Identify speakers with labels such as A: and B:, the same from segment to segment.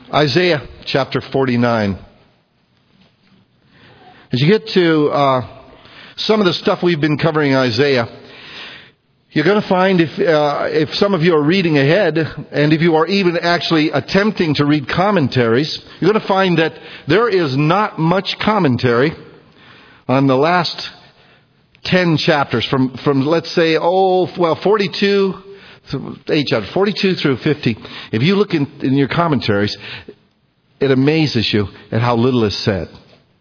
A: Isaiah chapter 49. As you get to some of the stuff we've been covering in Isaiah, you're going to find if some of you are reading ahead, and if you are even actually attempting to read commentaries, you're going to find that there is not much commentary on the last 10 chapters from let's say 42 through 50. If you look in your commentaries, it amazes you at how little is said.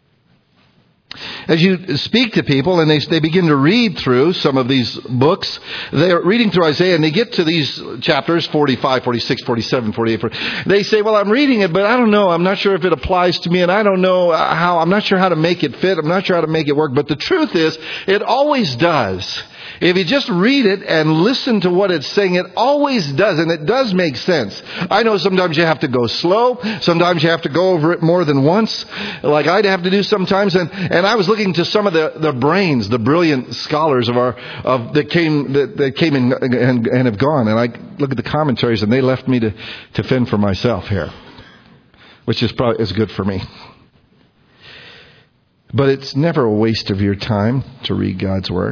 A: As you speak to people and they begin to read through some of these books, they're reading through Isaiah and they get to these chapters, 45, 46, 47, 48. They say, well, I'm reading it, but I don't know. I'm not sure if it applies to me, and I don't know I'm not sure how to make it fit. I'm not sure how to make it work. But the truth is, it always does. If you just read it and listen to what it's saying, it always does, and it does make sense. I know sometimes you have to go slow. Sometimes you have to go over it more than once, like I'd have to do sometimes. And I was looking to some of the brains, the brilliant scholars that came and have gone. And I look at the commentaries, and they left me to fend for myself here, which is good for me. But it's never a waste of your time to read God's Word.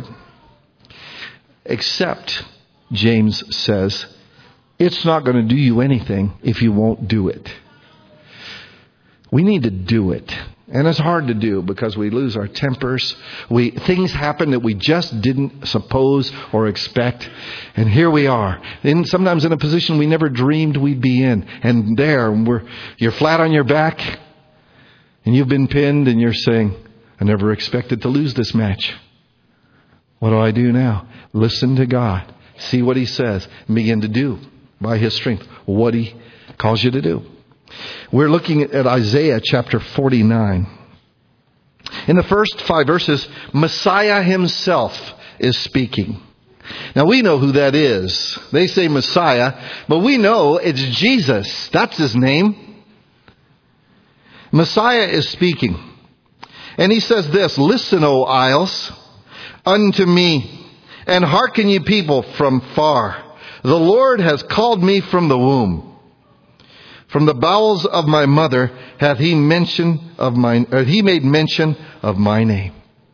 A: Except, James says, it's not going to do you anything if you won't do it. We need to do it. And it's hard to do because we lose our tempers. Things happen that we just didn't suppose or expect. And here we are. And sometimes in a position we never dreamed we'd be in. And there, you're flat on your back. And you've been pinned and you're saying, I never expected to lose this match. What do I do now? Listen to God. See what He says. And begin to do, by His strength, what He calls you to do. We're looking at Isaiah chapter 49. In the first 5 verses, Messiah Himself is speaking. Now we know who that is. They say Messiah, but we know it's Jesus. That's His name. Messiah is speaking. And He says this, listen, O isles, unto me, and hearken ye people from far. The Lord has called me from the womb. From the bowels of my mother hath He He made mention of my name.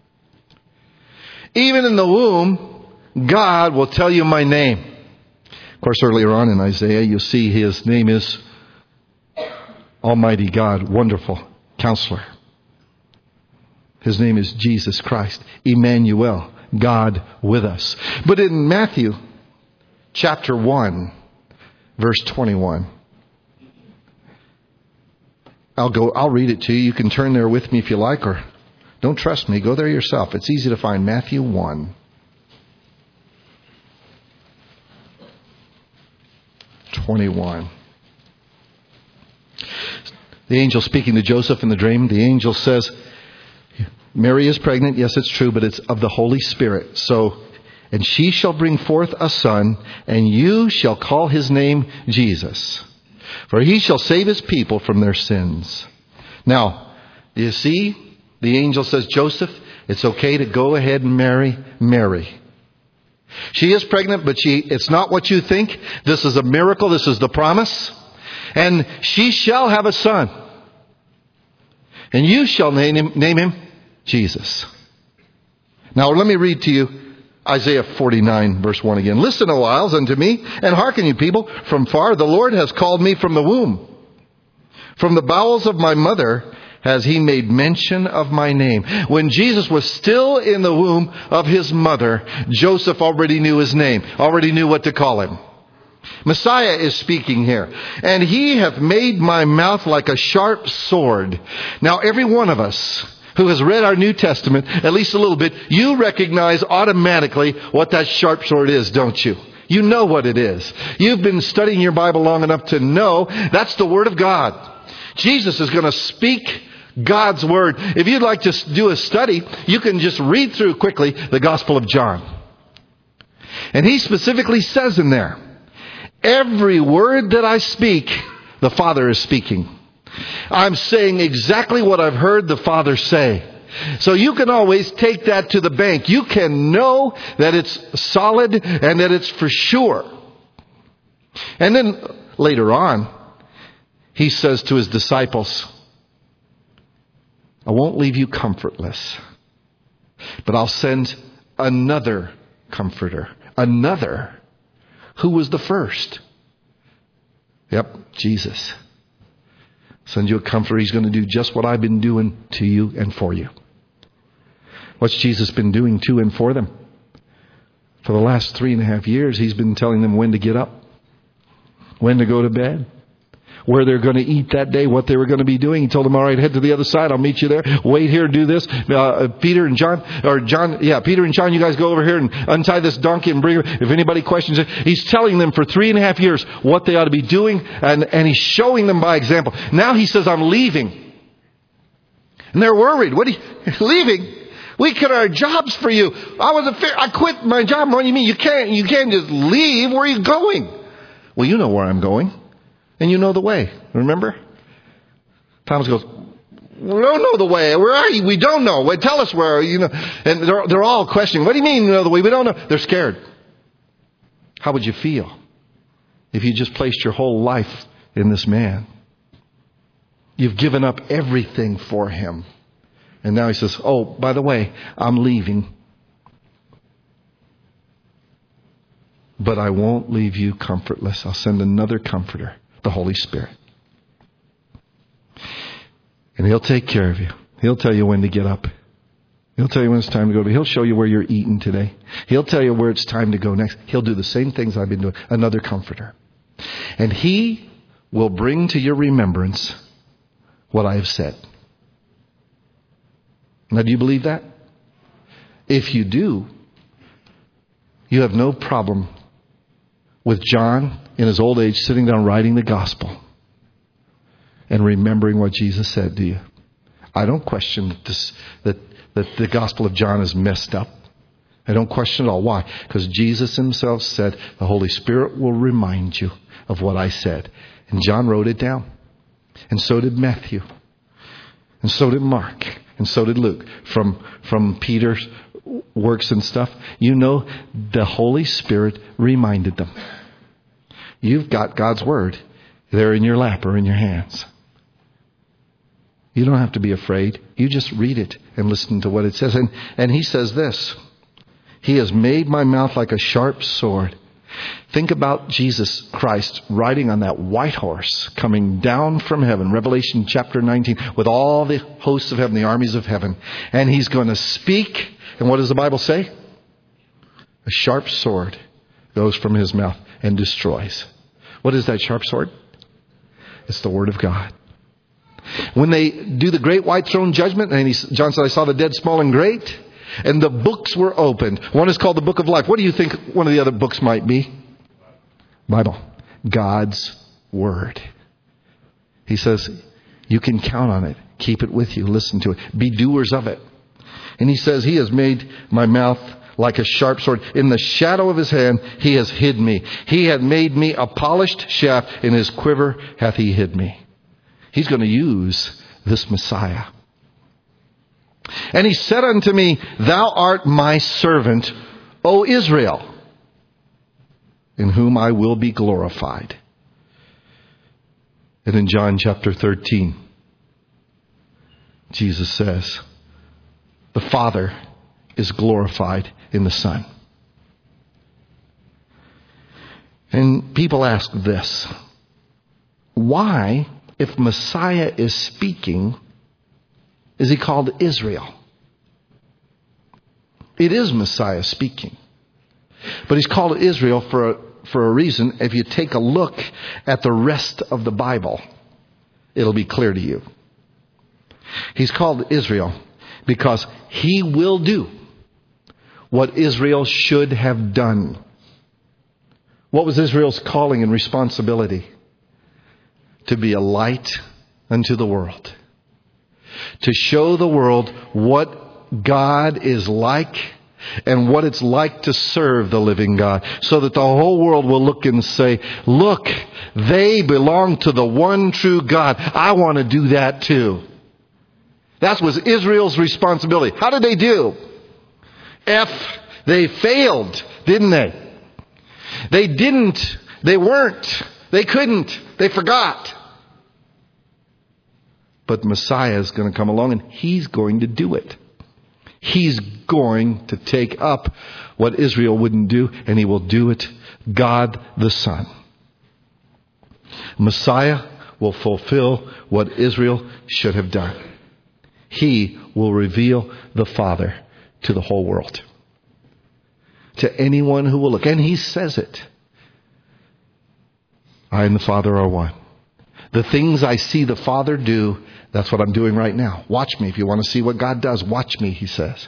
A: Even in the womb, God will tell you my name. Of course, earlier on in Isaiah, you'll see His name is Almighty God, Wonderful Counselor. His name is Jesus Christ, Emmanuel, God with us. But in Matthew chapter 1, verse 21, I'll read it to you. You can turn there with me if you like, or don't trust me, go there yourself. It's easy to find. Matthew 1. 21. The angel speaking to Joseph in the dream, the angel says, Mary is pregnant. Yes, it's true, but it's of the Holy Spirit. And she shall bring forth a son, and you shall call his name Jesus. For he shall save his people from their sins. Now, do you see? The angel says, Joseph, it's okay to go ahead and marry Mary. She is pregnant, but it's not what you think. This is a miracle. This is the promise. And she shall have a son. And you shall name him Jesus. Now let me read to you Isaiah 49 verse 1 again. Listen, O isles, unto me, and hearken, you people from far. The Lord has called me from the womb. From the bowels of my mother has He made mention of my name. When Jesus was still in the womb of His mother, Joseph already knew His name, already knew what to call Him. Messiah is speaking here. And He hath made my mouth like a sharp sword. Now every one of us who has read our New Testament, at least a little bit, you recognize automatically what that sharp sword is, don't you? You know what it is. You've been studying your Bible long enough to know that's the Word of God. Jesus is going to speak God's Word. If you'd like to do a study, you can just read through quickly the Gospel of John. And He specifically says in there, every word that I speak, the Father is speaking. I'm saying exactly what I've heard the Father say. So you can always take that to the bank. You can know that it's solid and that it's for sure. And then later on, He says to his disciples, I won't leave you comfortless, but I'll send another comforter. Another. Who was the first? Yep, Jesus. Send you a comforter. He's going to do just what I've been doing to you and for you. What's Jesus been doing to and for them? For the last 3.5 years, He's been telling them when to get up, when to go to bed, where they're going to eat that day, what they were going to be doing. He told them, all right, head to the other side. I'll meet you there. Wait here, do this. Peter and John, you guys go over here and untie this donkey and bring her. If anybody questions it, He's telling them for 3.5 years what they ought to be doing, and He's showing them by example. Now He says, I'm leaving. And they're worried. What are you leaving? We cut our jobs for you. I quit my job. What do you mean? You can't just leave. Where are you going? Well, you know where I'm going. And you know the way. Remember? Thomas goes, we don't know the way. Where are you? We don't know. Well, tell us where, And they're all questioning. What do you mean you know the way? We don't know. They're scared. How would you feel if you just placed your whole life in this man? You've given up everything for him. And now he says, oh, by the way, I'm leaving. But I won't leave you comfortless. I'll send another comforter, the Holy Spirit. And He'll take care of you. He'll tell you when to get up. He'll tell you when it's time to go to bed. He'll show you where you're eating today. He'll tell you where it's time to go next. He'll do the same things I've been doing. Another comforter. And He will bring to your remembrance what I have said. Now, do you believe that? If you do, you have no problem with John in his old age sitting down writing the gospel and remembering what Jesus said, do you? I don't question this, that the gospel of John is messed up. I don't question it all. Why? Because Jesus Himself said, the Holy Spirit will remind you of what I said. And John wrote it down. And so did Matthew. And so did Mark. And so did Luke. From Peter's works and stuff. The Holy Spirit reminded them. You've got God's Word there in your lap or in your hands. You don't have to be afraid. You just read it and listen to what it says. And He says this. He has made my mouth like a sharp sword. Think about Jesus Christ riding on that white horse coming down from heaven. Revelation chapter 19 with all the hosts of heaven, the armies of heaven. And He's going to speak. And what does the Bible say? A sharp sword goes from His mouth and destroys. What is that sharp sword? It's the Word of God. When they do the great white throne judgment, and John said, I saw the dead, small and great, and the books were opened. One is called the Book of Life. What do you think one of the other books might be? Bible. God's Word. He says, you can count on it. Keep it with you. Listen to it. Be doers of it. And He says, He has made my mouth like a sharp sword. In the shadow of His hand, He has hid me. He had made me a polished shaft. In His quiver hath He hid me. He's going to use this Messiah. And He said unto me, Thou art my servant, O Israel, in whom I will be glorified. And in John chapter 13, Jesus says, the Father is glorified in the Son. And people ask this, why, if Messiah is speaking, is He called Israel? It is Messiah speaking. But He's called Israel for a reason. If you take a look at the rest of the Bible, it'll be clear to you. He's called Israel because He will do what Israel should have done. What was Israel's calling and responsibility? To be a light unto the world. To show the world what God is like and what it's like to serve the living God. So that the whole world will look and say, look, they belong to the one true God. I want to do that too. That was Israel's responsibility. How did they do? They failed, didn't they? They didn't. They weren't. They couldn't. They forgot. But Messiah is going to come along and He's going to do it. He's going to take up what Israel wouldn't do, and He will do it. God the Son. Messiah will fulfill what Israel should have done. He will reveal the Father to the whole world. To anyone who will look. And He says it. I and the Father are one. The things I see the Father do, that's what I'm doing right now. Watch me. If you want to see what God does, watch me, He says.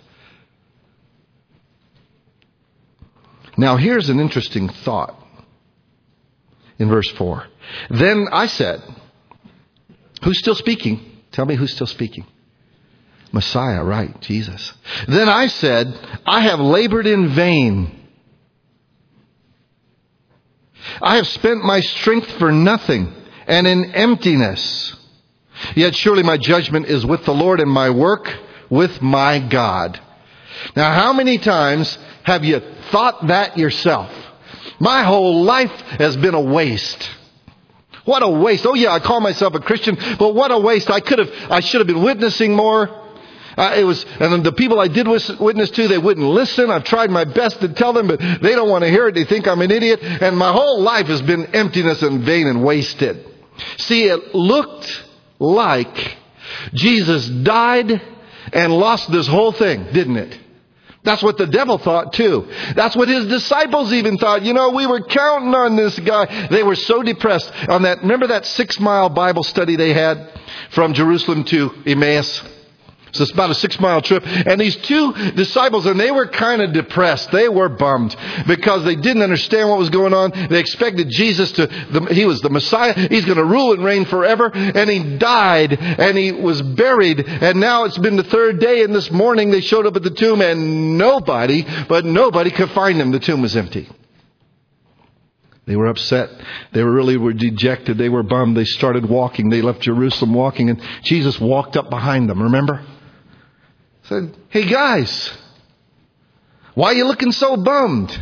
A: Now here's an interesting thought in verse 4. Then I said, who's still speaking? Tell me who's still speaking. Messiah, right, Jesus. Then I said, I have labored in vain. I have spent my strength for nothing and in emptiness. Yet surely my judgment is with the Lord and my work with my God. Now, how many times have you thought that yourself? My whole life has been a waste. What a waste. Oh yeah, I call myself a Christian, but what a waste. I should have been witnessing more. And the people I did witness to, they wouldn't listen. I've tried my best to tell them, but they don't want to hear it. They think I'm an idiot. And my whole life has been emptiness and vain and wasted. See, it looked like Jesus died and lost this whole thing, didn't it? That's what the devil thought too. That's what his disciples even thought. You know, we were counting on this guy. They were so depressed on that. Remember that 6-mile Bible study they had from Jerusalem to Emmaus? So it's about a 6-mile trip. And these two disciples, and they were kind of depressed. They were bummed because they didn't understand what was going on. They expected Jesus He was the Messiah. He's going to rule and reign forever. And He died and He was buried. And now it's been the 3rd day. And this morning they showed up at the tomb and nobody could find Him. The tomb was empty. They were upset. They were dejected. They were bummed. They started walking. They left Jerusalem walking. And Jesus walked up behind them. Remember? Said, hey guys, why are you looking so bummed?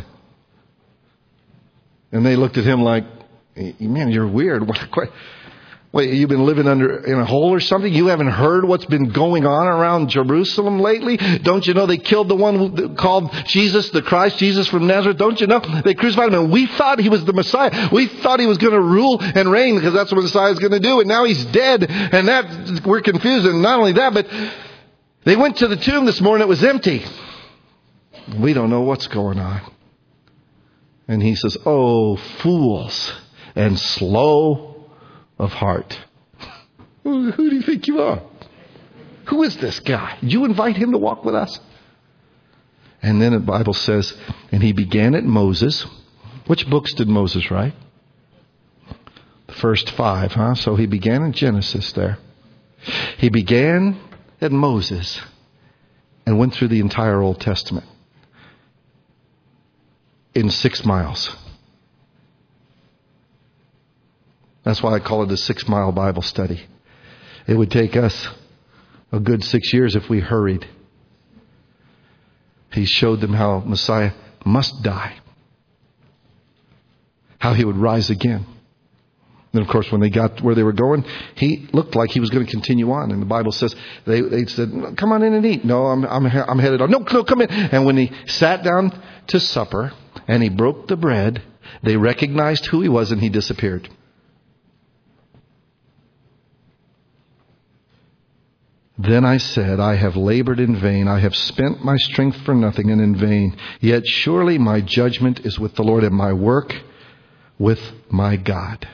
A: And they looked at Him like, man, you're weird. Wait, you've been living in a hole or something? You haven't heard what's been going on around Jerusalem lately? Don't you know they killed the one called Jesus, the Christ, Jesus from Nazareth? Don't you know? They crucified Him, and we thought He was the Messiah. We thought He was going to rule and reign because that's what the Messiah is going to do. And now He's dead, and that we're confused. And not only that, but they went to the tomb this morning. It was empty. We don't know what's going on. And He says, oh, fools and slow of heart. Who do you think you are? Who is this guy? Did you invite him to walk with us? And then the Bible says, and He began at Moses. Which books did Moses write? The first 5, huh? So He began in Genesis there. He began at Moses and went through the entire Old Testament in 6 miles. That's why I call it a 6-mile Bible study. It would take us a good 6 years if we hurried. He showed them how Messiah must die, how He would rise again. And of course, when they got where they were going, He looked like He was going to continue on. And the Bible says they said, "Come on in and eat." No, I'm headed on. No, come in. And when He sat down to supper and He broke the bread, they recognized who He was and He disappeared. Then I said, I have labored in vain. I have spent my strength for nothing and in vain. Yet surely my judgment is with the Lord and my work with my God.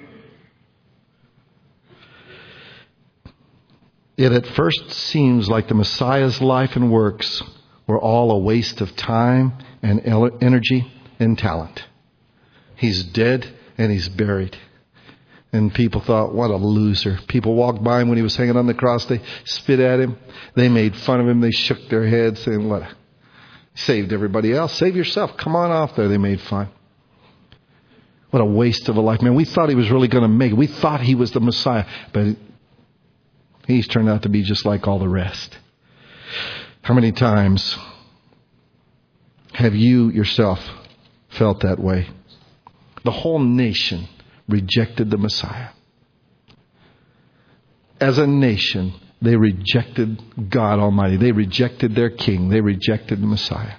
A: It at first seems like the Messiah's life and works were all a waste of time and energy and talent. He's dead and He's buried. And people thought, what a loser. People walked by Him when He was hanging on the cross. They spit at Him. They made fun of Him. They shook their heads saying, what? Saved everybody else. Save yourself. Come on off there. They made fun. What a waste of a life. Man, we thought He was really going to make it. We thought He was the Messiah. But He's turned out to be just like all the rest. How many times have you yourself felt that way? The whole nation rejected the Messiah. as a nation, they rejected God Almighty. They rejected their King. They rejected the Messiah.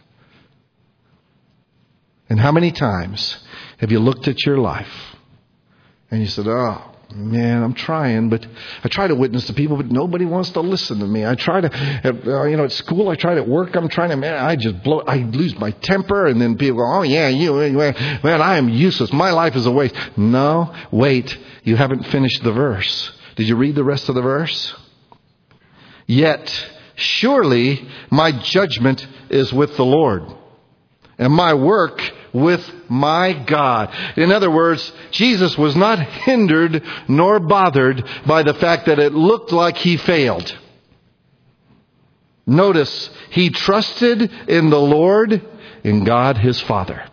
A: And how many times have you looked at your life and you said, oh, man, I'm trying, but I try to witness to people, but nobody wants to listen to me. I try to, at school, I tried at work, I'm trying to, I lose my temper, and then people go, oh yeah, man, I am useless. My life is a waste. No, wait, you haven't finished the verse. Did you read the rest of the verse? Yet, surely my judgment is with the Lord, and my work with my God. In other words, Jesus was not hindered nor bothered by the fact that it looked like he failed. Notice, he trusted in the Lord, in God his Father.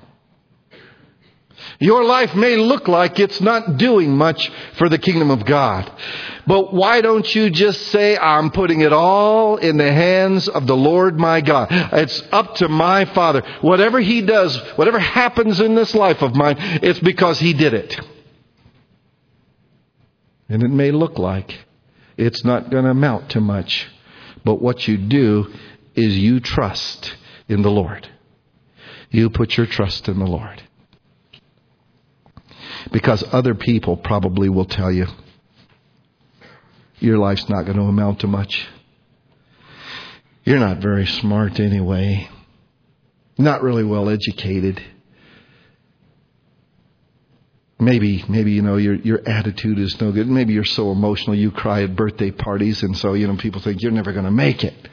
A: Your life may look like it's not doing much for the kingdom of God. But why don't you just say, I'm putting it all in the hands of the Lord my God. It's up to my Father. Whatever he does, whatever happens in this life of mine, it's because he did it. And it may look like it's not going to amount to much. But what you do is you trust in the Lord. You put your trust in the Lord. Because other people probably will tell you, your life's not going to amount to much. You're not very smart anyway. Not really well educated. Maybe your attitude is no good. Maybe you're so emotional you cry at birthday parties, and so people think you're never going to make it.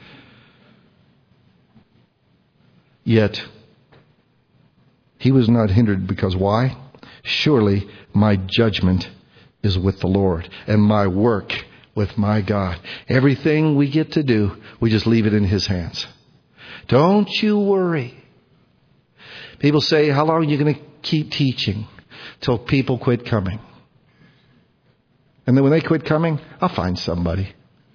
A: Yet he was not hindered because why? Surely my judgment is with the Lord, and my work with my God. Everything we get to do, we just leave it in his hands. Don't you worry. People say, how long are you going to keep teaching? Till people quit coming. And then when they quit coming, I'll find somebody.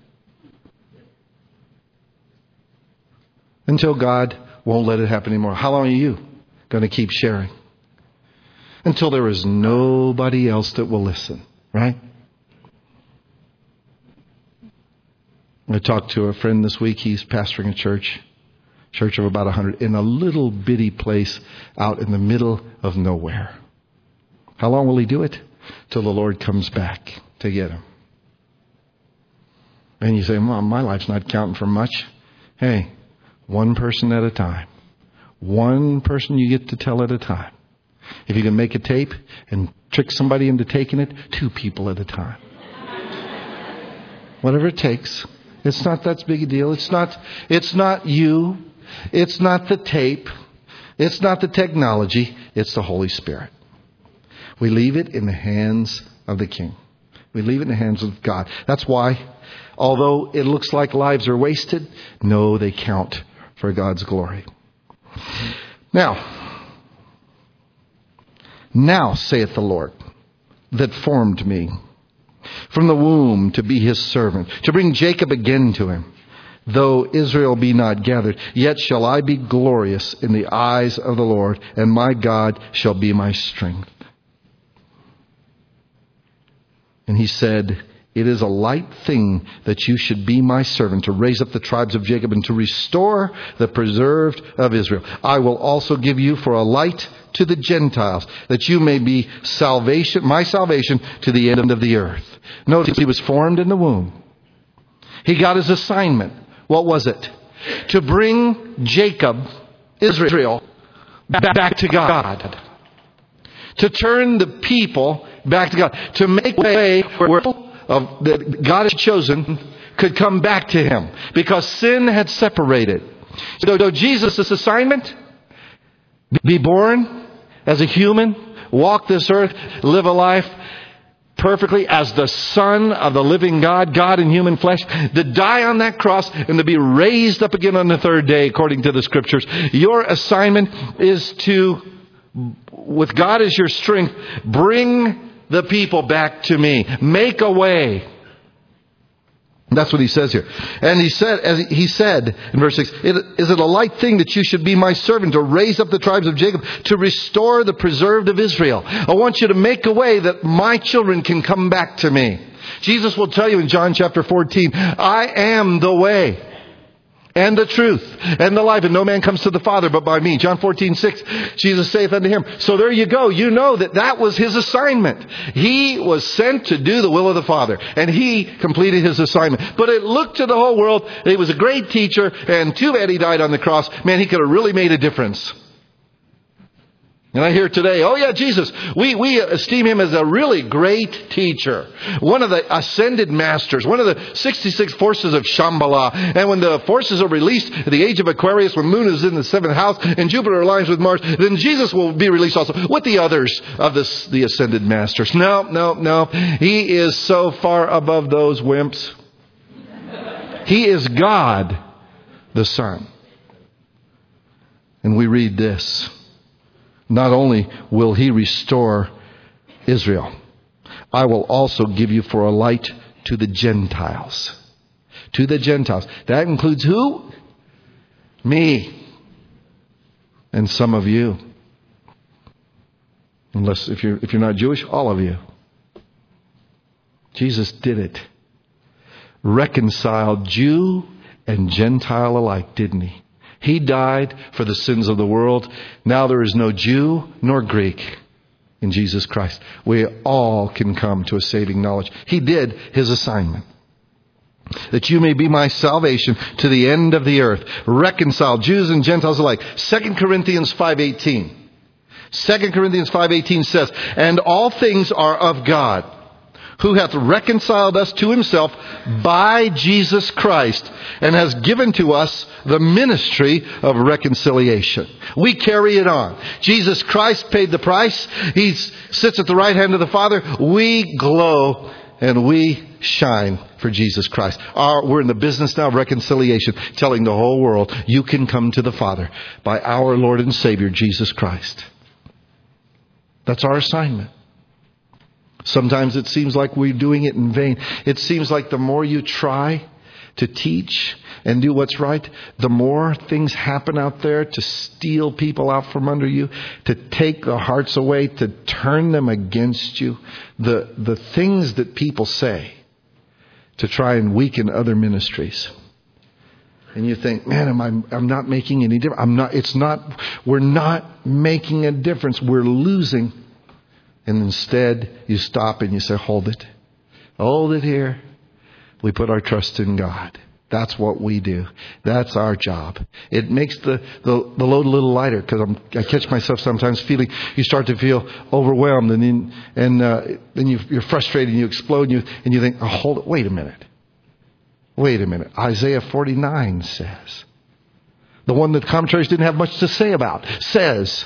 A: Until God won't let it happen anymore. How long are you going to keep sharing? Until there is nobody else that will listen, right? I talked to a friend this week. He's pastoring a church of about 100 in a little bitty place out in the middle of nowhere. How long will he do it? Till the Lord comes back to get him. And you say, Mom, my life's not counting for much. Hey, one person at a time. One person you get to tell at a time. If you can make a tape and trick somebody into taking it, 2 people at a time. Whatever it takes. It's not that big a deal. It's not you. It's not the tape. It's not the technology. It's the Holy Spirit. We leave it in the hands of the King. We leave it in the hands of God. That's why, although it looks like lives are wasted, no, they count for God's glory. Now saith the Lord, that formed me from the womb to be his servant, to bring Jacob again to him. Though Israel be not gathered, yet shall I be glorious in the eyes of the Lord, and my God shall be my strength. And he said, it is a light thing that you should be my servant, to raise up the tribes of Jacob and to restore the preserved of Israel. I will also give you for a light to the Gentiles, that you may be my salvation to the end of the earth. Notice he was formed in the womb. He got his assignment. What was it? To bring Jacob, Israel, back to God. To turn the people back to God. To make a way where that God has chosen could come back to him. Because sin had separated. So Jesus' assignment, be born as a human, walk this earth, live a life perfectly as the Son of the living God, God in human flesh, to die on that cross and to be raised up again on the third day, according to the Scriptures. Your assignment is to, with God as your strength, bring the people back to me. Make a way. That's what he says here. And he said, as he said in verse 6, is it a light thing that you should be my servant to raise up the tribes of Jacob, to restore the preserved of Israel? I want you to make a way that my children can come back to me. Jesus will tell you in John chapter 14, I am the way and the truth and the life, and no man comes to the Father but by me. John 14:6, Jesus saith unto him. So there you go. You know that was his assignment. He was sent to do the will of the Father, and he completed his assignment. But it looked to the whole world, he was a great teacher, and too bad he died on the cross. Man, he could have really made a difference. And I hear today, oh yeah, Jesus, we esteem him as a really great teacher. One of the ascended masters, one of the 66 forces of Shambhala. And when the forces are released at the age of Aquarius, when Moon is in the 7th house and Jupiter aligns with Mars, then Jesus will be released also with the others of the ascended masters. No. He is so far above those wimps. He is God, the Son. And we read this. Not only will he restore Israel, I will also give you for a light to the Gentiles. To the Gentiles. That includes who? Me. And some of you. Unless if you're not Jewish, all of you. Jesus did it. Reconciled Jew and Gentile alike, didn't he? He died for the sins of the world. Now there is no Jew nor Greek in Jesus Christ. We all can come to a saving knowledge. He did his assignment. That you may be my salvation to the end of the earth. Reconcile Jews and Gentiles alike. 2 Corinthians 5:18. 2 Corinthians 5:18 says, and all things are of God, who hath reconciled us to himself by Jesus Christ, and has given to us the ministry of reconciliation. We carry it on. Jesus Christ paid the price. He sits at the right hand of the Father. We glow and we shine for Jesus Christ. We're in the business now of reconciliation, telling the whole world, you can come to the Father by our Lord and Savior, Jesus Christ. That's our assignment. Sometimes it seems like we're doing it in vain. It seems like the more you try to teach and do what's right, the more things happen out there to steal people out from under you, to take the hearts away, to turn them against you. The things that people say to try and weaken other ministries. And you think, man, I'm not making any difference. We're not making a difference. We're losing. And instead, you stop and you say, hold it. Hold it here. We put our trust in God. That's what we do. That's our job. It makes the load a little lighter, because I catch myself sometimes feeling, you start to feel overwhelmed, and then you're frustrated and you explode, and you think, oh, hold it. Wait a minute. Isaiah 49 says, the one that commentaries didn't have much to say about, says,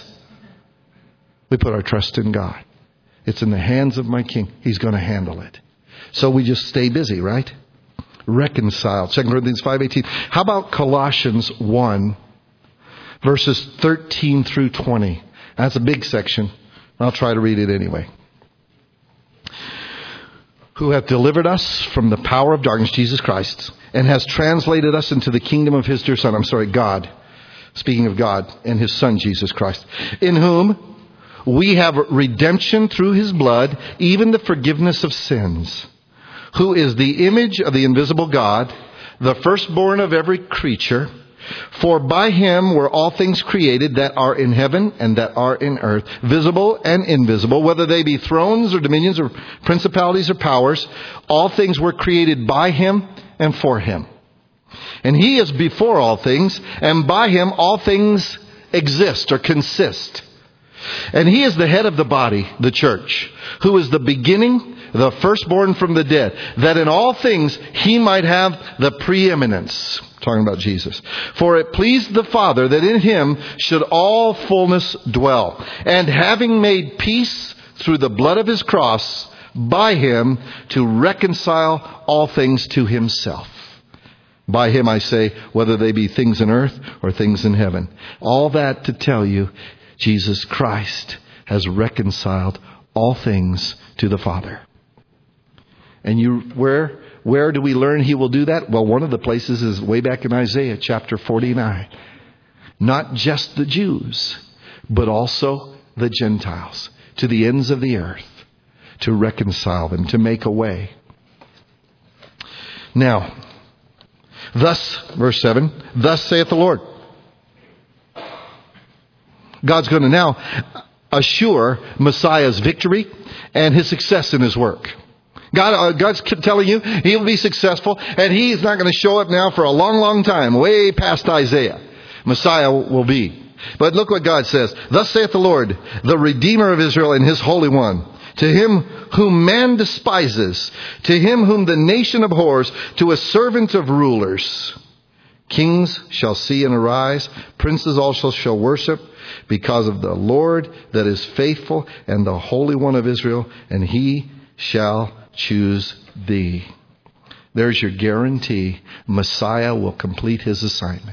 A: we put our trust in God. It's in the hands of my King. He's going to handle it. So we just stay busy, right? Reconciled. 2 Corinthians 5:18. How about Colossians 1, verses 13 through 20? That's a big section. I'll try to read it anyway. Who hath delivered us from the power of darkness, Jesus Christ, and has translated us into the kingdom of his dear Son. God. Speaking of God and his Son, Jesus Christ. In whom we have redemption through his blood, even the forgiveness of sins, who is the image of the invisible God, the firstborn of every creature. For by him were all things created that are in heaven and that are in earth, visible and invisible, whether they be thrones or dominions or principalities or powers. All things were created by him and for him. And he is before all things, and by him all things exist or consist. And he is the head of the body, the church, who is the beginning, the firstborn from the dead, that in all things he might have the preeminence. Talking about Jesus. For it pleased the Father that in him should all fullness dwell. And having made peace through the blood of his cross, by him to reconcile all things to himself. By him I say, whether they be things in earth or things in heaven. All that to tell you, Jesus Christ has reconciled all things to the Father. And where Where do we learn he will do that? Well, one of the places is way back in Isaiah chapter 49. Not just the Jews, but also the Gentiles, to the ends of the earth, to reconcile them, to make a way. Now, thus, verse 7, thus saith the Lord. God's going to now assure Messiah's victory and his success in his work. God's telling you he'll be successful, and he's not going to show up now for a long, long time, way past Isaiah. Messiah will be. But look what God says. Thus saith the Lord, the Redeemer of Israel and his Holy One. To him whom man despises, to him whom the nation abhors, to a servant of rulers. Kings shall see and arise, princes also shall worship, because of the Lord that is faithful and the Holy One of Israel, and he shall choose thee. There's your guarantee. Messiah will complete his assignment.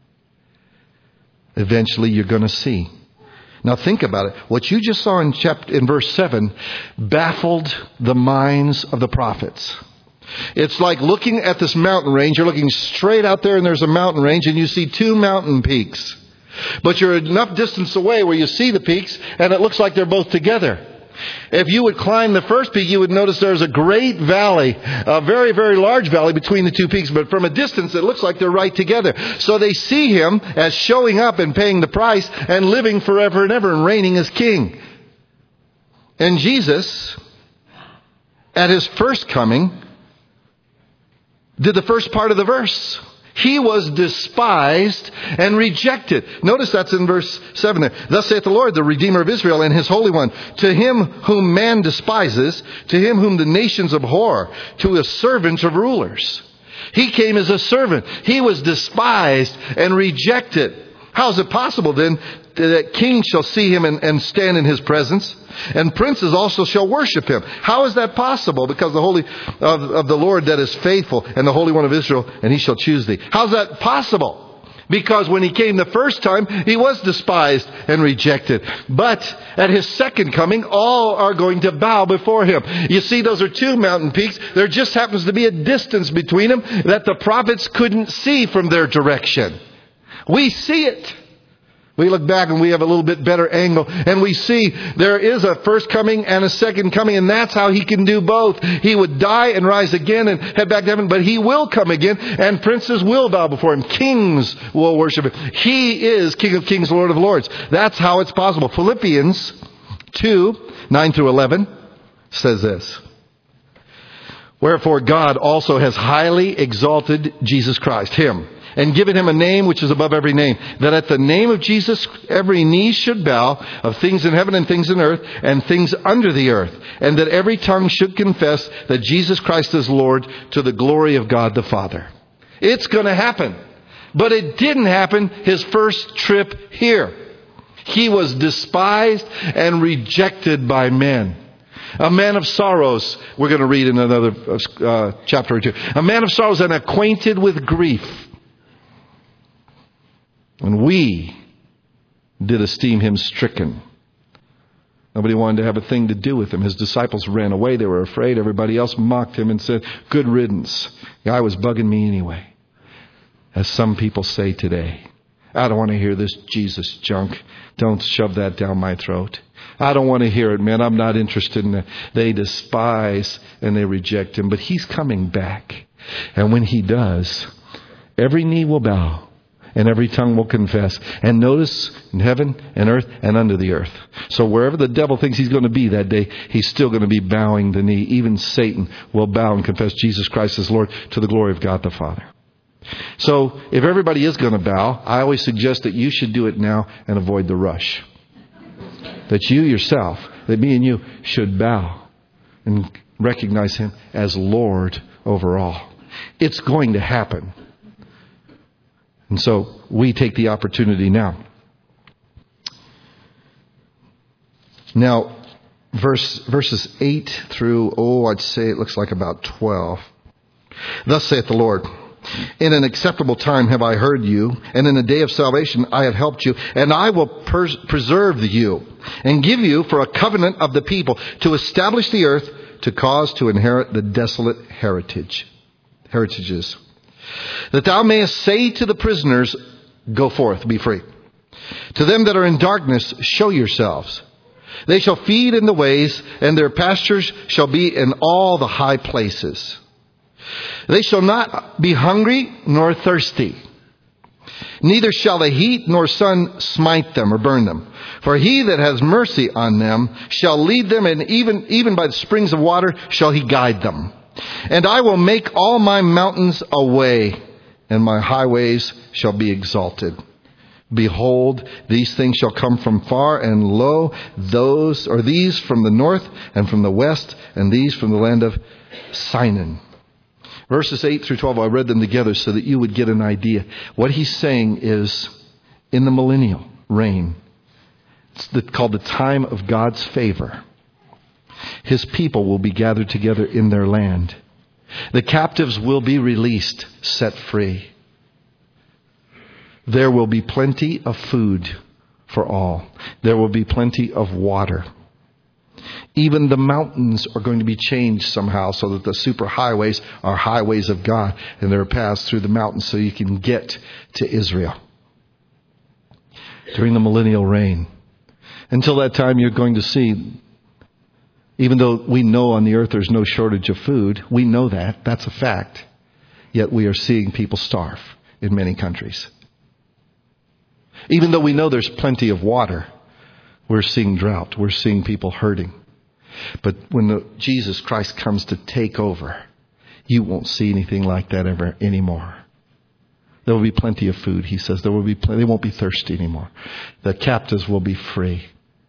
A: Eventually you're going to see. Now think about it. What you just saw in verse 7 baffled the minds of the prophets. It's like looking at this mountain range. You're looking straight out there and there's a mountain range and you see two mountain peaks. But you're enough distance away where you see the peaks and it looks like they're both together. If you would climb the first peak, you would notice there's a great valley, a very, very large valley between the two peaks. But from a distance, it looks like they're right together. So they see him as showing up and paying the price and living forever and ever and reigning as king. And Jesus, at his first coming, did the first part of the verse. He was despised and rejected. Notice that's in verse 7 there. Thus saith the Lord, the Redeemer of Israel and his Holy One. To him whom man despises, to him whom the nations abhor, to a servant of rulers. He came as a servant. He was despised and rejected. How is it possible then that kings shall see him and stand in his presence, and princes also shall worship him? How is that possible? Because the Holy of the Lord that is faithful, and the Holy One of Israel, and he shall choose thee. How's that possible? Because when he came the first time, he was despised and rejected. But at his second coming, all are going to bow before him. You see, those are two mountain peaks. There just happens to be a distance between them that the prophets couldn't see from their direction. We see it. We look back and we have a little bit better angle, and we see there is a first coming and a second coming, and that's how he can do both. He would die and rise again and head back to heaven, but he will come again, and princes will bow before him. Kings will worship him. He is King of Kings, Lord of Lords. That's how it's possible. Philippians 2:9-11 says this. Wherefore God also has highly exalted Jesus Christ, him, and given him a name which is above every name, that at the name of Jesus every knee should bow, of things in heaven and things in earth and things under the earth, and that every tongue should confess that Jesus Christ is Lord, to the glory of God the Father. It's going to happen. But it didn't happen his first trip here. He was despised and rejected by men. A man of sorrows, we're going to read in another chapter or two. A man of sorrows and acquainted with grief. And we did esteem him stricken. Nobody wanted to have a thing to do with him. His disciples ran away. They were afraid. Everybody else mocked him and said, good riddance. The guy was bugging me anyway. As some people say today. I don't want to hear this Jesus junk. Don't shove that down my throat. I don't want to hear it, man. I'm not interested in it. They despise and they reject him. But he's coming back. And when he does, every knee will bow. And every tongue will confess. And notice, in heaven and earth and under the earth. So wherever the devil thinks he's going to be that day, he's still going to be bowing the knee. Even Satan will bow and confess Jesus Christ as Lord, to the glory of God the Father. So if everybody is going to bow, I always suggest that you should do it now and avoid the rush. That you yourself, that me and you, should bow and recognize him as Lord over all. It's going to happen. And so we take the opportunity now. Now, verses 8 through, I'd say it looks like about 12. Thus saith the Lord, in an acceptable time have I heard you, and in a day of salvation I have helped you, and I will preserve you, and give you for a covenant of the people, to establish the earth, to cause to inherit the desolate heritages. That thou mayest say to the prisoners, go forth, be free. To them that are in darkness, show yourselves. They shall feed in the ways, and their pastures shall be in all the high places. They shall not be hungry nor thirsty. Neither shall the heat nor sun smite them or burn them. For he that has mercy on them shall lead them, and even by the springs of water shall he guide them. And I will make all my mountains a way, and my highways shall be exalted. Behold, these things shall come from far, and lo, these from the north and from the west, and these from the land of Sinan. Verses 8 through 12, I read them together so that you would get an idea. What he's saying is, in the millennial reign, it's called the time of God's favor. His people will be gathered together in their land. The captives will be released, set free. There will be plenty of food for all. There will be plenty of water. Even the mountains are going to be changed somehow so that the superhighways are highways of God, and there are paths through the mountains so you can get to Israel during the millennial reign. Until that time, you're going to see, even though we know on the earth there's no shortage of food, we know that. That's a fact. Yet we are seeing people starve in many countries. Even though we know there's plenty of water, we're seeing drought. We're seeing people hurting. But when Jesus Christ comes to take over, you won't see anything like that ever anymore. There will be plenty of food, he says. They won't be thirsty anymore. The captives will be free.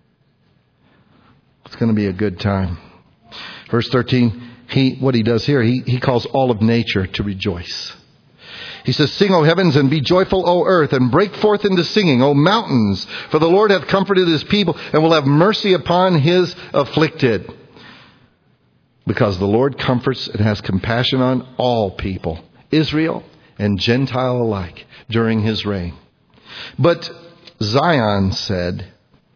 A: It's going to be a good time. Verse 13, what he does here, he calls all of nature to rejoice. He says, sing, O heavens, and be joyful, O earth, and break forth into singing, O mountains, for the Lord hath comforted his people, and will have mercy upon his afflicted. Because the Lord comforts and has compassion on all people, Israel and Gentile alike, during his reign. But Zion said,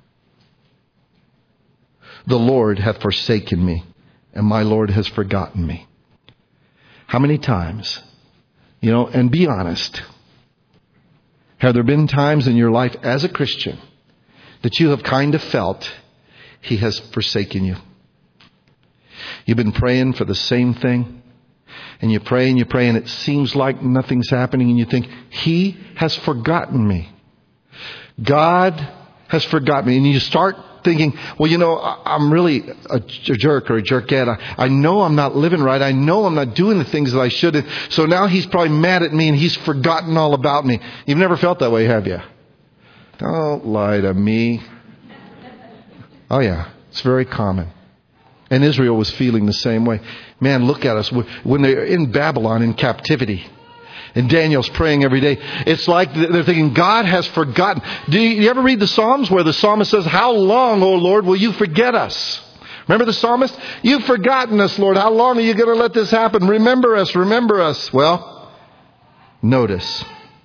A: the Lord hath forsaken me, and my Lord has forgotten me. How many times? And be honest. Have there been times in your life as a Christian that you have kind of felt he has forsaken you? You've been praying for the same thing, and you pray, and it seems like nothing's happening, and you think, he has forgotten me. God has forgotten me. And you start thinking, I'm really a jerk or a jerkette. I know I'm not living right. I know I'm not doing the things that I should. So now he's probably mad at me and he's forgotten all about me. You've never felt that way, have you? Don't lie to me. Oh yeah, it's very common. And Israel was feeling the same way. Man, look at us. When they're in Babylon in captivity, and Daniel's praying every day, it's like they're thinking, God has forgotten. Do you ever read the Psalms where the psalmist says, how long, O Lord, will you forget us? Remember the psalmist? You've forgotten us, Lord. How long are you going to let this happen? Remember us, remember us. Well, notice.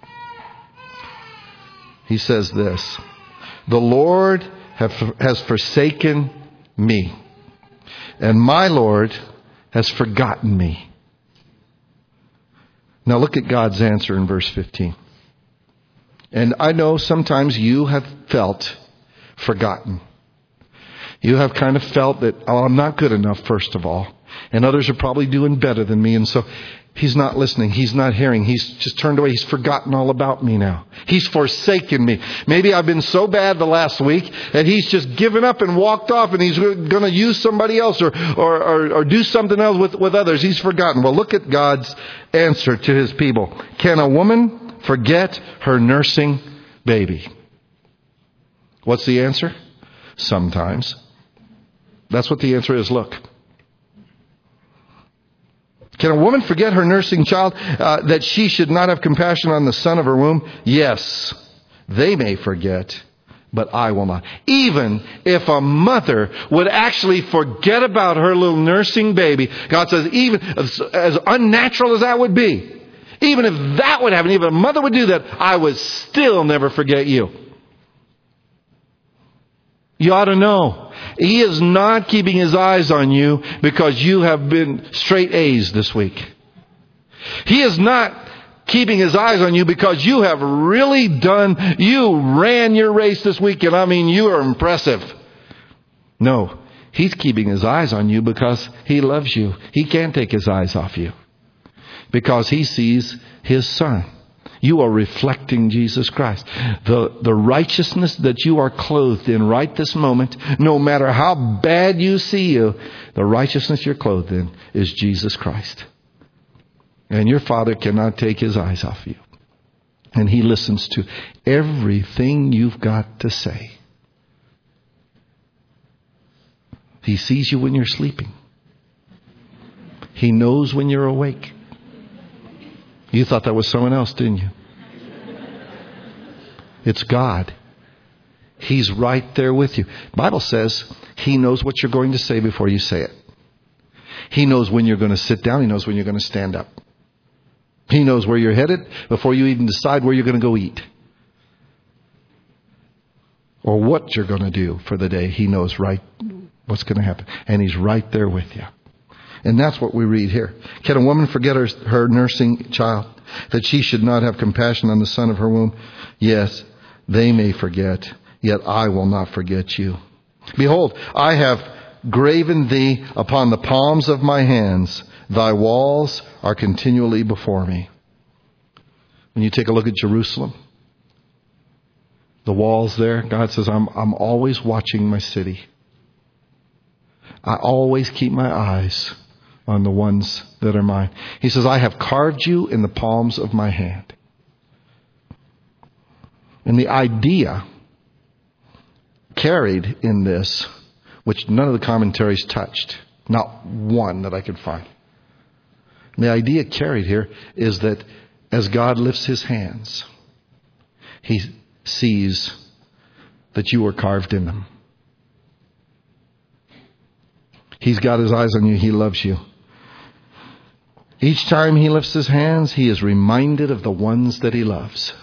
A: He says this, the Lord has forsaken me, and my Lord has forgotten me. Now look at God's answer in verse 15. And I know sometimes you have felt forgotten. You have kind of felt that, I'm not good enough, first of all. And others are probably doing better than me. And so he's not listening. He's not hearing. He's just turned away. He's forgotten all about me now. He's forsaken me. Maybe I've been so bad the last week that he's just given up and walked off, and he's going to use somebody else or do something else with others. He's forgotten. Well, look at God's answer to his people. Can a woman forget her nursing baby? What's the answer? Sometimes. That's what the answer is. Look. Can a woman forget her nursing child, that she should not have compassion on the son of her womb? Yes, they may forget, but I will not. Even if a mother would actually forget about her little nursing baby, God says, even as unnatural as that would be, even if that would happen, even if a mother would do that, I would still never forget you. You ought to know. He is not keeping His eyes on you because you have been straight A's this week. He is not keeping His eyes on you because you have really you ran your race this week, and I mean, you are impressive. No, He's keeping His eyes on you because He loves you. He can't take His eyes off you because He sees His Son. You are reflecting Jesus Christ. The righteousness that you are clothed in right this moment, no matter how bad you see you, the righteousness you're clothed in is Jesus Christ. And your Father cannot take His eyes off you. And He listens to everything you've got to say. He sees you when you're sleeping. He knows when you're awake. You thought that was someone else, didn't you? It's God. He's right there with you. The Bible says He knows what you're going to say before you say it. He knows when you're going to sit down. He knows when you're going to stand up. He knows where you're headed before you even decide where you're going to go eat. Or what you're going to do for the day. He knows right what's going to happen. And He's right there with you. And that's what we read here. Can a woman forget her nursing child, that she should not have compassion on the son of her womb? Yes, they may forget, yet I will not forget you. Behold, I have graven thee upon the palms of my hands. Thy walls are continually before me. When you take a look at Jerusalem, the walls there, God says, I'm always watching my city. I always keep my eyes on the ones that are mine. He says, I have carved you in the palms of my hand. And the idea carried in this, which none of the commentaries touched, not one that I could find. And the idea carried here is that as God lifts His hands, He sees that you were carved in them. He's got His eyes on you. He loves you. Each time He lifts His hands, He is reminded of the ones that He loves.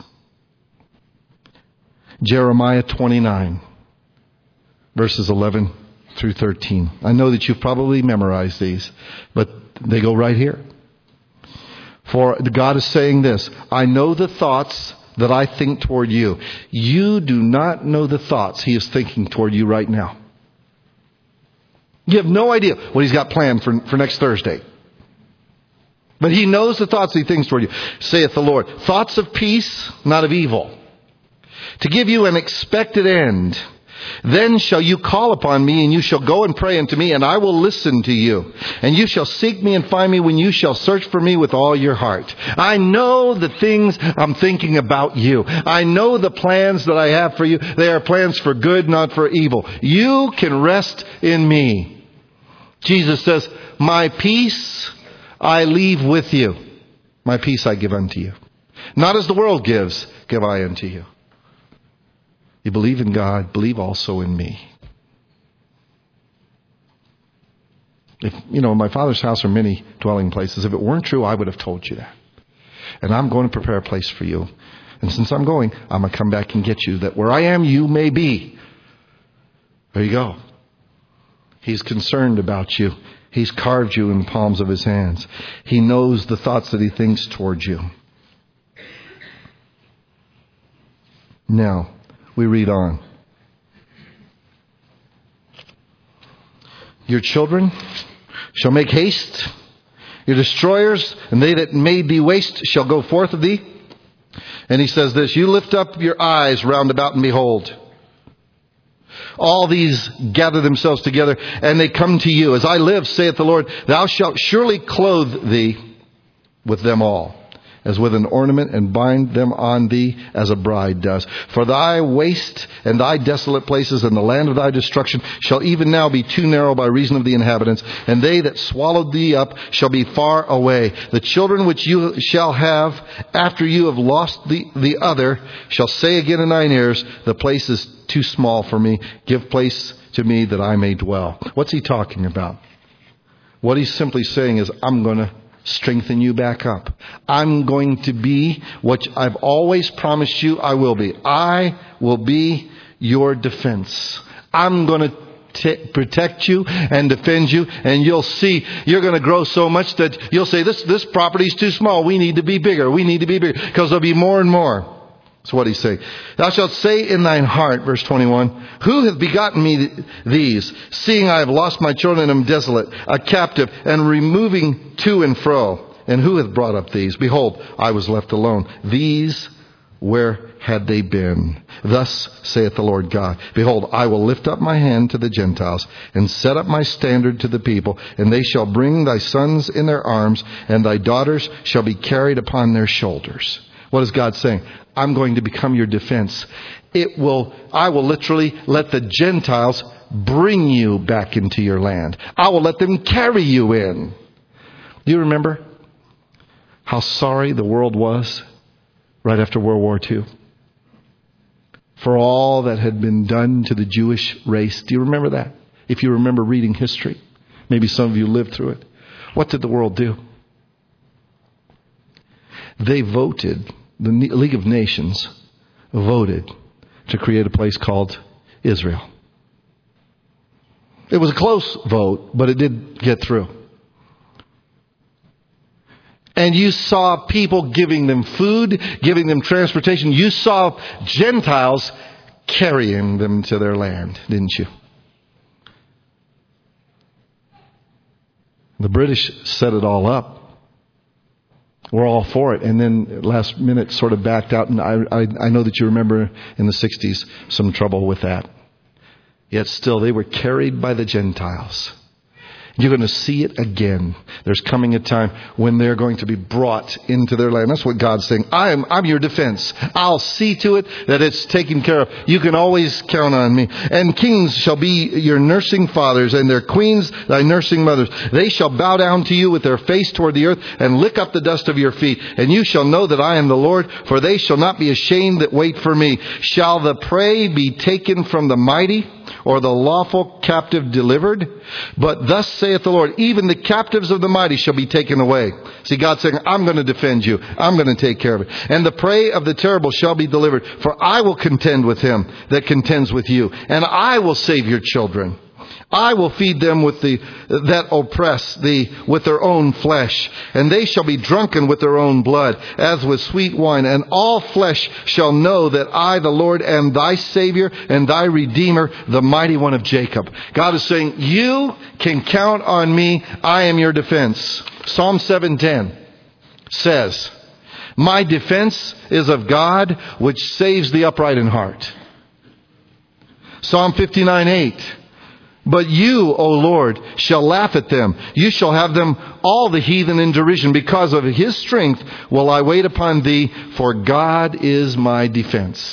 A: Jeremiah 29, verses 11 through 13. I know that you've probably memorized these, but they go right here. For God is saying this, I know the thoughts that I think toward you. You do not know the thoughts He is thinking toward you right now. You have no idea what He's got planned for next Thursday. But He knows the thoughts He thinks toward you. Saith the Lord, thoughts of peace, not of evil, to give you an expected end. Then shall you call upon me, and you shall go and pray unto me, and I will listen to you. And you shall seek me and find me when you shall search for me with all your heart. I know the things I'm thinking about you. I know the plans that I have for you. They are plans for good, not for evil. You can rest in me. Jesus says, my peace I leave with you. My peace I give unto you. Not as the world gives, give I unto you. You believe in God, believe also in me. If, in my Father's house are many dwelling places. If it weren't true, I would have told you that. And I'm going to prepare a place for you. And since I'm going to come back and get you, that where I am, you may be. There you go. He's concerned about you. He's carved you in the palms of His hands. He knows the thoughts that He thinks towards you. Now, we read on. Your children shall make haste. Your destroyers and they that made thee waste shall go forth of thee. And He says this, you lift up your eyes round about and behold. All these gather themselves together and they come to you. As I live, saith the Lord, thou shalt surely clothe thee with them all, as with an ornament, and bind them on thee as a bride does. For thy waste and thy desolate places and the land of thy destruction shall even now be too narrow by reason of the inhabitants, and they that swallowed thee up shall be far away. The children which you shall have after you have lost the other shall say again in thine ears, the place is too small for me. Give place to me that I may dwell. What's he talking about? What he's simply saying is, I'm going to strengthen you back up. I'm going to be what I've always promised you I will be. I will be your defense. I'm going to protect you and defend you, and you'll see you're going to grow so much that you'll say, this property is too small. We need to be bigger. We need to be bigger, because there'll be more and more. That's what he's saying. Thou shalt say in thine heart, verse 21, who hath begotten me these, seeing I have lost my children and am desolate, a captive, and removing to and fro? And who hath brought up these? Behold, I was left alone. These, where had they been? Thus saith the Lord God, behold, I will lift up my hand to the Gentiles, and set up my standard to the people, and they shall bring thy sons in their arms, and thy daughters shall be carried upon their shoulders. What is God saying? I'm going to become your defense. I will literally let the Gentiles bring you back into your land. I will let them carry you in. Do you remember how sorry the world was right after World War II? For all that had been done to the Jewish race. Do you remember that? If you remember reading history. Maybe some of you lived through it. What did the world do? They voted, the League of Nations voted to create a place called Israel. It was a close vote, but it did get through. And you saw people giving them food, giving them transportation. You saw Gentiles carrying them to their land, didn't you? The British set it all up. We're all for it. And then last minute sort of backed out. And I know that you remember in the 60s some trouble with that. Yet still they were carried by the Gentiles. You're going to see it again. There's coming a time when they're going to be brought into their land. That's what God's saying. I'm your defense. I'll see to it that it's taken care of. You can always count on me. And kings shall be your nursing fathers, and their queens thy nursing mothers. They shall bow down to you with their face toward the earth, and lick up the dust of your feet. And you shall know that I am the Lord, for they shall not be ashamed that wait for me. Shall the prey be taken from the mighty, or the lawful captive delivered? But thus saith the Lord, even the captives of the mighty shall be taken away. See, God's saying, I'm going to defend you. I'm going to take care of it. And the prey of the terrible shall be delivered. For I will contend with him that contends with you. And I will save your children. I will feed them with that oppress thee with their own flesh, and they shall be drunken with their own blood, as with sweet wine. And all flesh shall know that I, the Lord, am thy Savior and thy Redeemer, the mighty one of Jacob. God is saying, you can count on me. I am your defense. Psalm 7:10 says, my defense is of God, which saves the upright in heart. Psalm 59:8. But you, O Lord, shall laugh at them. You shall have them all the heathen in derision. Because of his strength will I wait upon thee, for God is my defense.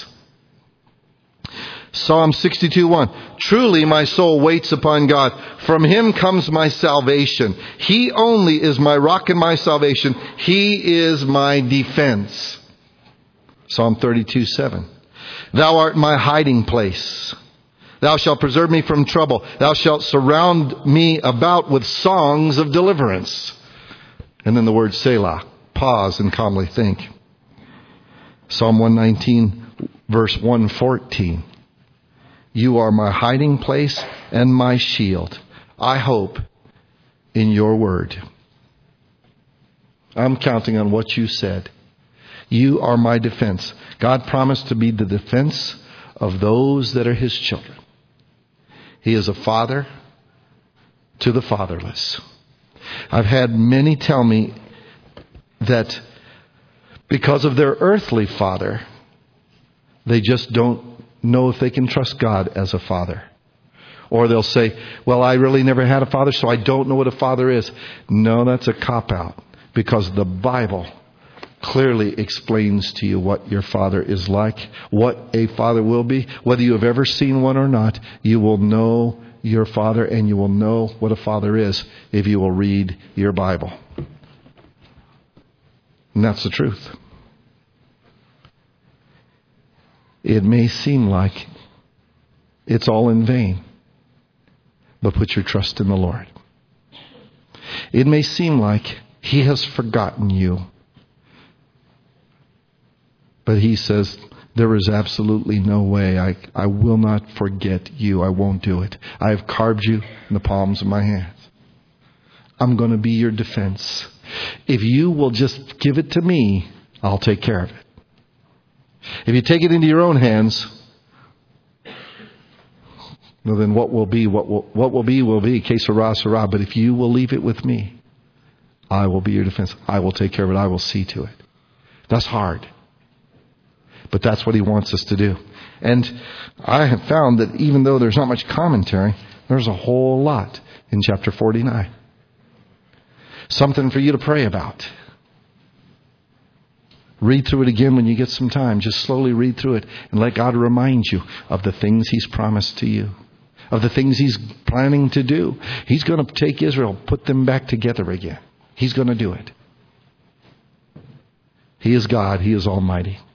A: Psalm 62:1. Truly my soul waits upon God. From him comes my salvation. He only is my rock and my salvation. He is my defense. Psalm 32:7. Thou art my hiding place. Thou shalt preserve me from trouble. Thou shalt surround me about with songs of deliverance. And then the word Selah. Pause and calmly think. Psalm 119, verse 114. You are my hiding place and my shield. I hope in your word. I'm counting on what you said. You are my defense. God promised to be the defense of those that are his children. He is a father to the fatherless. I've had many tell me that because of their earthly father, they just don't know if they can trust God as a father. Or they'll say, well, I really never had a father, so I don't know what a father is. No, that's a cop-out, because the Bible clearly explains to you what your father is like, what a father will be. Whether you have ever seen one or not, you will know your father, and you will know what a father is if you will read your Bible. And that's the truth. It may seem like it's all in vain, but put your trust in the Lord. It may seem like he has forgotten you, but he says, There is absolutely no way. I will not forget you. I won't do it. I have carved you in the palms of my hands. I'm going to be your defense. If you will just give it to me, I'll take care of it. If you take it into your own hands, well, then what will be, will be. Que sera, sera. But if you will leave it with me, I will be your defense. I will take care of it. I will see to it. That's hard. But that's what he wants us to do. And I have found that even though there's not much commentary, there's a whole lot in chapter 49. Something for you to pray about. Read through it again when you get some time. Just slowly read through it and let God remind you of the things He's promised to you. Of the things He's planning to do. He's going to take Israel, put them back together again. He's going to do it. He is God. He is Almighty.